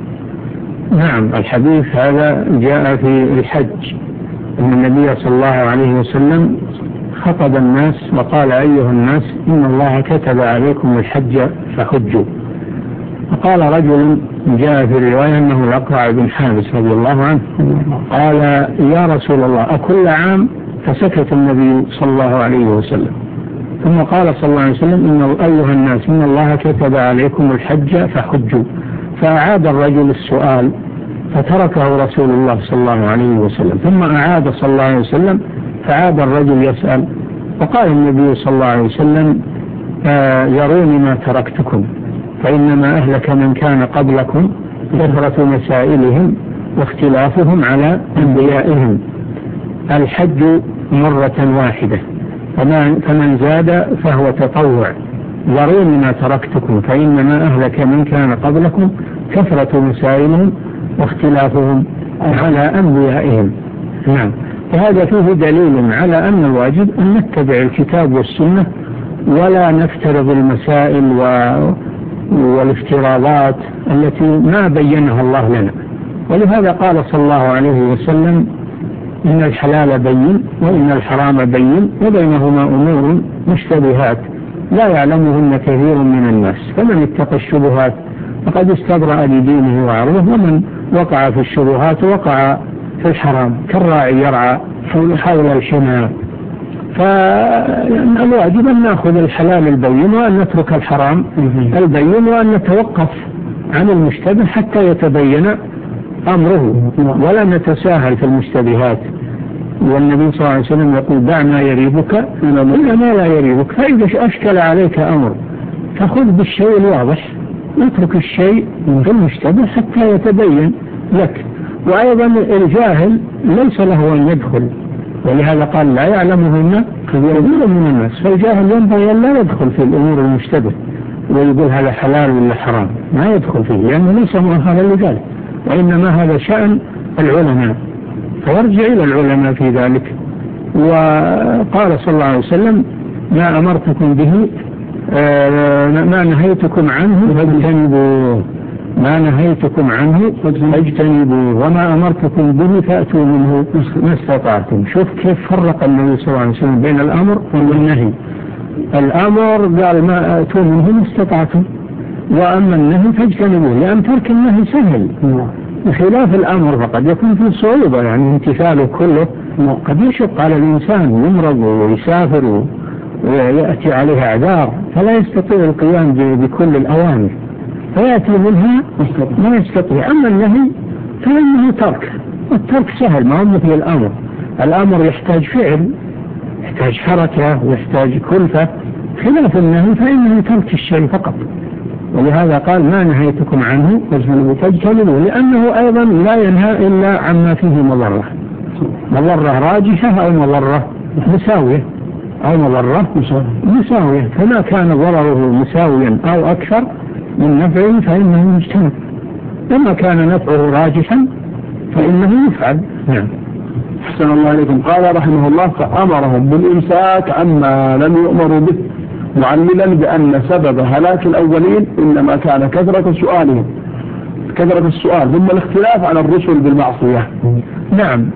نعم. الحديث هذا جاء في الحج أن النبي صلى الله عليه وسلم خطب الناس وقال أيها الناس إن الله كتب عليكم الحج فحجوا. فقال رجل جاء في الرواية أنه الأقرع بن حابس رضي الله عنه قال يا رسول الله أكل عام؟ فسكت النبي صلى الله عليه وسلم، ثم قال صلى الله عليه وسلم إن أيها الناس إن الله كتب عليكم الحج فحجوا. فأعاد الرجل السؤال فتركه رسول الله صلى الله عليه وسلم، ثم أعاد صلى الله عليه وسلم فعاد الرجل يسأل، وقال النبي صلى الله عليه وسلم يروني ما تركتكم فإنما أهلك من كان قبلكم كثرة مسائلهم واختلافهم على أنبيائهم. الحج مرة واحدة فمن زاد فهو تطوع. ذروني ما تركتكم فإنما أهلك من كان قبلكم كثرة مسائلهم واختلافهم على أنبيائهم. نعم. فهذا فيه دليل على أن الواجب أن نتبع الكتاب والسنة ولا نفترض المسائل والافتراضات التي ما بينها الله لنا. ولهذا قال صلى الله عليه وسلم إن الحلال بين وإن الحرام بين وبينهما أمور مشتبهات لا يعلمهن كثير من الناس فمن اتقى الشبهات فقد استبرأ لدينه وعرضه ومن وقع في الشبهات وقع في الحرام كالراعي يرعى حول الحمى. فالواجب أن نأخذ الحلال البين وأن نترك الحرام البين وأن نتوقف عن المشتبه حتى يتبين أمره ولا نتساهل في المشتبهات. والنبي صلى الله عليه وسلم يقول دع ما يريبك إلى ما لا يريبك. فإذا أشكل عليك أمر فخذ بالشيء الواضح نترك الشيء في المشتبه حتى يتبين لك. وأيضا الجاهل ليس له أن يدخل ولهذا قال لا يعلمهن كثير من الناس. فالجاهل ينبغي أن لا يدخل في الأمور المشتبه ويقول هذا حلال ولا حرام ما يدخل فيه لأنه ليس مؤهلا لذلك وإنما هذا شأن العلماء فيرجع إلى العلماء في ذلك. وقال صلى الله عليه وسلم ما أمرتكم به ما نهيتكم عنه فاجتنبوه ما نهيتكم عنه فاجتنبوه وما أمرتكم به فأتوا منه ما استطعتم. شوف كيف فرق النبي صلى الله عليه وسلم بين الأمر والنهي. الأمر قال ما أتوا منه ما استطعتم وأما النهي فاجتنبوه لأن ترك النهي سهل بخلاف الأمر فقد يكون فيه صعوبة يعني امتثاله كله قد يشق على الإنسان يمرض ويسافر ويأتي عليه أعذار فلا يستطيع القيام بكل الأوامر فيأتي منها ما يستطيع. أما النهي فإنه ترك والترك سهل ما هو مثل الأمر. الأمر يحتاج فعل يحتاج حركة ويحتاج كلفة خلاف النهي فإنه ترك الشيء فقط. ولهذا قال ما نهيتكم عنه فاجتنبوه لأنه أيضا لا ينهى إلا عما فيه مضرة راجحة أو مضرة مساوية أو مضرة مساوية فما كان ضرره مساويا أو أكثر من نفعه فإنه يجتنب وما كان نفعه راجحا فإنه يفعل. نعم. أحسن الله عليكم. قال رحمه الله فأمرهم بالإمساك عما لم يؤمروا به معللا بأن سبب هلاك الأولين إنما كان كثرة السؤال ثم الاختلاف عن الرسل بالمعصية. نعم.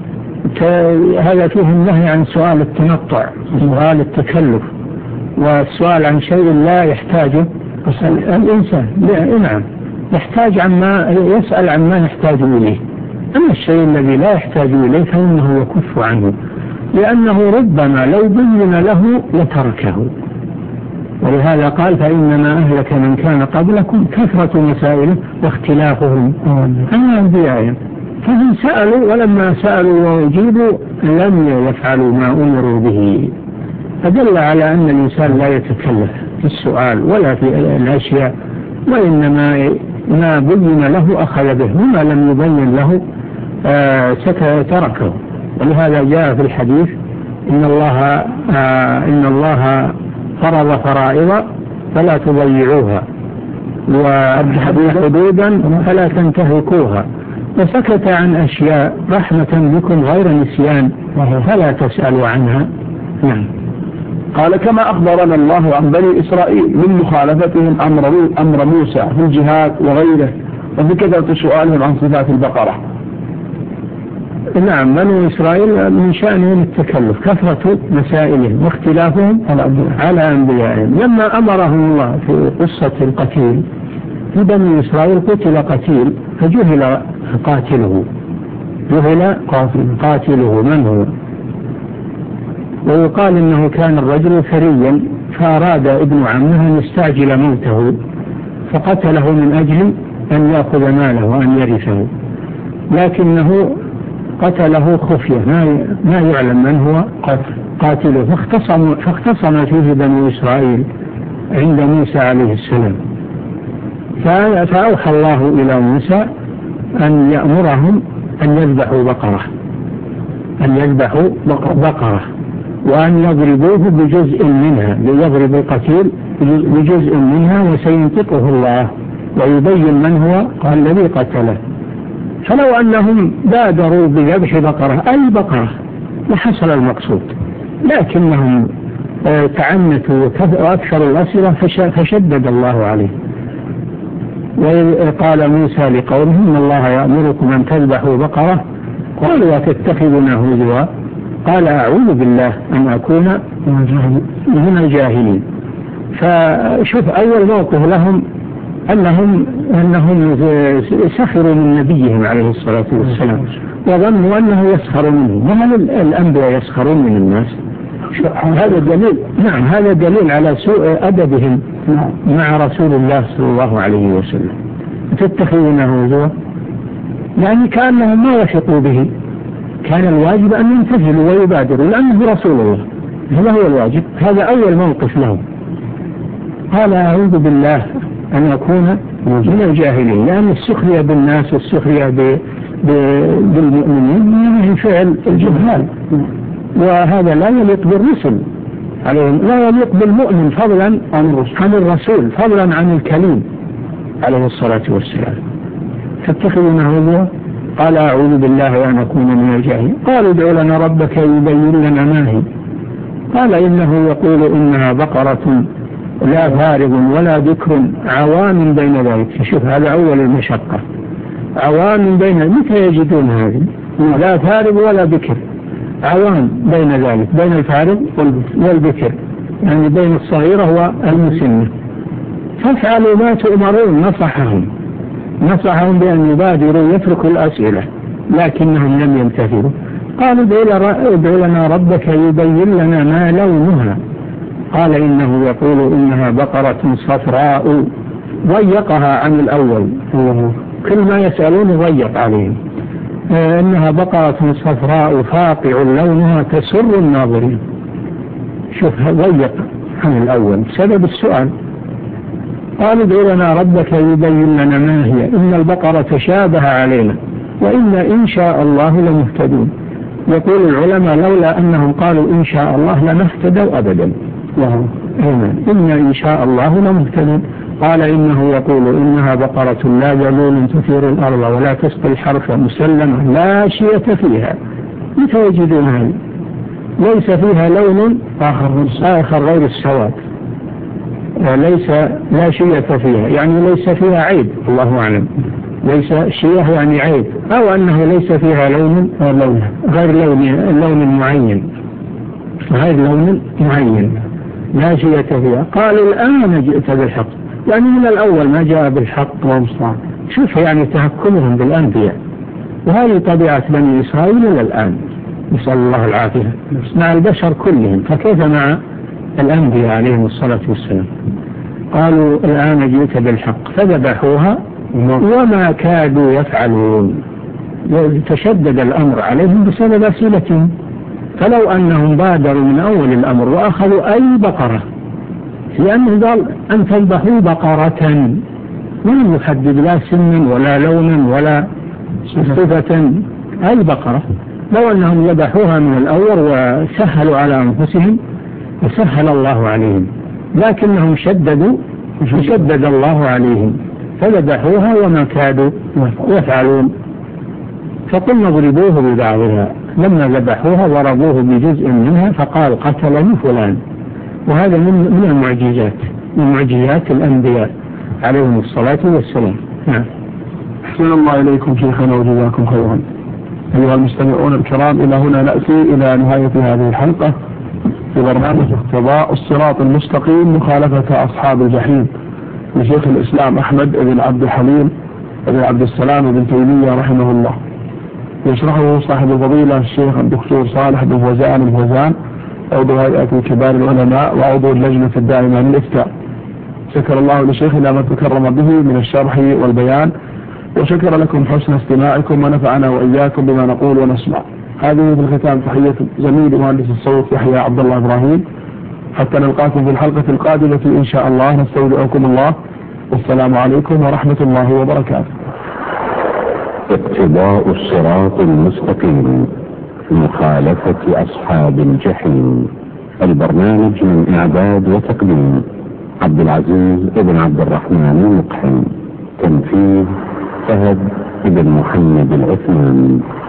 هذا فيه النهي عن سؤال التنطع سؤال التكلف والسؤال عن شيء لا يحتاجه الإنسان. نعم يحتاج عما يسأل عما يحتاج إليه. أما الشيء الذي لا يحتاج إليه فإنه يكف عنه لأنه ربما لو بين له لتركه. ولهذا قال فإنما أهلك من كان قبلكم كثرة مسائله واختلافهم عن أنبيائهم فهم سألوا ولما سألوا وأجيبوا لم يفعلوا ما أمروا به. فدل على أن الإنسان لا يتكلف في السؤال ولا في الأشياء وإنما ما بين له أخذ به وما لم يبين له تركه. ولهذا جاء في الحديث إن الله فرض فرائض فلا تضيعوها وأبدأ حدودا فلا تنتهكوها وسكت عن أشياء رحمة بكم غير نسيان فلا تسألوا عنها. نعم. قال كما أخبرنا الله عن بني إسرائيل من مخالفتهم أمر موسى في الجهاد وغيره وفي كثرة سؤالهم عن صفات البقرة. نعم. بني إسرائيل من شأنهم التكلف كثرة مسائلهم واختلافهم على أنبيائهم. لما أمرهم الله في قصة القتيل في بني إسرائيل قتل قتيل فجهل قاتله من هو ويقال إنه كان الرجل ثريا فأراد ابن عمه أن يستعجل موته فقتله من أجل أن يأخذ ماله وأن يرثه لكنه قتله خفية ما يعلم من هو قاتله فاختصم فيه بني إسرائيل عند موسى عليه السلام فأوحى الله إلى موسى أن يأمرهم أن يذبحوا بقرة وأن يضربوه بجزء منها يضرب القتيل بجزء منها وسينطقه الله ويبين من هو الذي قتله. فلو أنهم بادروا بذبح بقرة أي بقرة لحصل المقصود، لكنهم تعنتوا وأكثروا الأسئلة فشدد الله عليه. وقال موسى لقومه إن الله يأمركم أن تذبحوا بقرة قالوا وتتخذنا هزوا قال أعوذ بالله أن أكون من الجاهلين. فشوف أول موقف لهم أنهم سخروا من نبيهم عليه الصلاة والسلام وظنوا أنه يسخر منهم، وهل الأنبياء يسخرون من الناس؟ هذا دليل، نعم هذا دليل على سوء أدبهم مع رسول الله صلى الله عليه وسلم. تتخذونه هزوا يعني كأنهم ما وثقوا به، كان الواجب أن ينتهلوا ويبادروا لأنه رسول الله، هذا هو الواجب. هذا أول موقف لهم. قال أعوذ بالله أن أكون من الجاهلين، لأن السخرية بالناس والسخرية بالمؤمنين من فعل الجهال، وهذا لا يليق بالرسل عليهم، لا يليق بالمؤمن فضلا عن الرسول فضلا عن الكليم عليه الصلاة والسلام. تتخذونه هزوا قال أعوذ بالله أن أكون من الجاهلين. قالوا ادع لنا ربك يبين لنا ما هي قال إنه يقول إنها بقرة لا فارغ ولا بكر عوام بين ذلك. شوف هذا أول المشقة، عوام بين، متى يجدون هذه؟ لا فارغ ولا بكر، عوام بين ذلك، بين الفارغ والبكر، يعني بين الصغيرة والمسنة. فافعلوا ما تؤمرون. نصحهم بأن يبادروا يتركوا الأسئلة لكنهم لم يمتثلوا. قالوا ادع لنا ربك يبين لنا ما لونها قال إنه يقول إنها بقرة صفراء. ضيقها عن الأول، كل ما يسألون ضيق عليهم. إنها بقرة صفراء فاقع لونها تسر الناظرين. شوف ضيق عن الأول سبب السؤال. قالوا ادع لنا ربك يبين لنا ما هي إن البقرة تشابه علينا وإنا إن شاء الله لمهتدون. يقول العلماء لولا أنهم قالوا إن شاء الله لما اهتدوا أبدا. إنا إن شاء الله لمهتدون. قال إنه يقول إنها بقرة لا ذلول تثير الأرض ولا تسقي الحرث مسلمة لا شية فيها. متى يجدون هذه؟ ليس فيها لون آخر غير السواد، ليس لا شية فيها يعني ليس فيها عيب، الله أعلم. ليس شيء يعني عيب، أو أنه ليس فيها لون غير لون معين لا شيء فيها. قالوا الآن جئت بالحق، يعني من الأول ما جاء بالحق ومصطفى. شوف يعني تهكمهم بالأنبياء، وهذه طبيعة بني إسرائيل إلى الآن، نسأل الله العافية مع البشر كلهم، فكيف مع الأنبياء عليهم الصلاة والسلام. قالوا الآن جئت بالحق فذبحوها وما كادوا يفعلون. تشدد الأمر عليهم بسبب أسئلتهم. فلو أنهم بادروا من أول الأمر وأخذوا أي بقرة، لأنه قال أن تذبحوا بقرة، ولم يحدد لا سنا ولا لونا ولا صفة، أي بقرة. لو أنهم ذبحوها من الأول وسهلوا على أنفسهم وسهل الله عليهم، لكنهم شدد الله عليهم فذبحوها وما كادوا يفعلون. فقلنا اضربوه ببعضها، لما ذبحوها ضربوه بجزء منها فقال قتلني فلان. وهذا من المعجزات، من معجزات الأنبياء عليهم الصلاة والسلام. نعم. أحسن الله إليكم شيخنا وجزاكم خيرا. أيها المستمعون الكرام، إلى هنا نأتي إلى نهاية هذه الحلقة في برنامج اقتضاء الصراط المستقيم مخالفة أصحاب الجحيم لشيخ الإسلام أحمد بن عبد الحليم بن عبد السلام بن تيمية رحمه الله. يشرحه صاحب الفضيلة الشيخ الدكتور صالح بن فوزان عضو هيئة كبار العلماء وعضو اللجنة الدائمة للإفتاء. شكر الله لشيخنا ما تكرم به من الشرح والبيان، وشكر لكم حسن استماعكم ونفعنا وإياكم بما نقول ونسمع. هذه في الختام تحية زميل مهندس الصوت يحيى عبد الله إبراهيم، حتى نلقاكم في الحلقة القادمة إن شاء الله. نستودعكم الله، والسلام عليكم ورحمة الله وبركاته. اقتضاء الصراط المستقيم مخالفة أصحاب الجحيم. البرنامج من إعداد وتقديم عبد العزيز ابن عبد الرحمن المقحم. تنفيذ فهد بن محمد العثمان.